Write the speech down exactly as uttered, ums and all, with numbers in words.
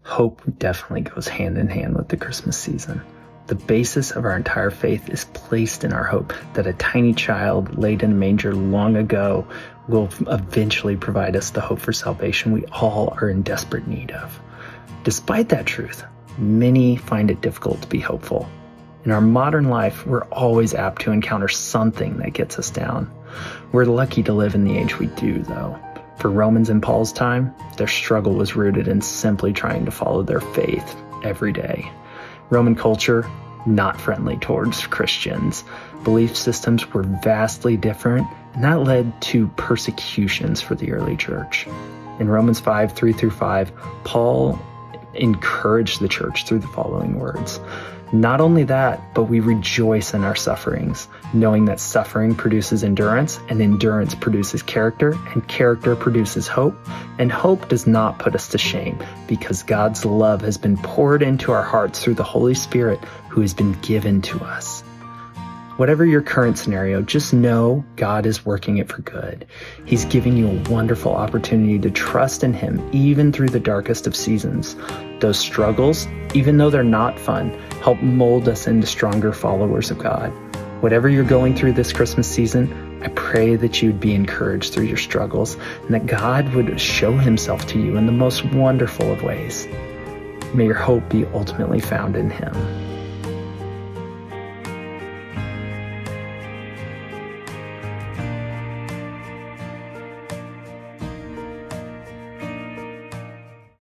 Hope definitely goes hand in hand with the Christmas season. The basis of our entire faith is placed in our hope that a tiny child laid in a manger long ago will eventually provide us the hope for salvation we all are in desperate need of. Despite that truth, many find it difficult to be hopeful. In our modern life, we're always apt to encounter something that gets us down. We're lucky to live in the age we do, though. For Romans in Paul's time, their struggle was rooted in simply trying to follow their faith every day. Roman culture, not friendly towards Christians. Belief systems were vastly different, and that led to persecutions for the early church. In Romans five, three through five, Paul encouraged the church through the following words. Not only that, but we rejoice in our sufferings, knowing that suffering produces endurance, and endurance produces character, and character produces hope, and hope does not put us to shame, because God's love has been poured into our hearts through the Holy Spirit who has been given to us. Whatever your current scenario, just know God is working it for good. He's giving you a wonderful opportunity to trust in Him even through the darkest of seasons. Those struggles, even though they're not fun, help mold us into stronger followers of God. Whatever you're going through this Christmas season, I pray that you'd be encouraged through your struggles and that God would show Himself to you in the most wonderful of ways. May your hope be ultimately found in Him.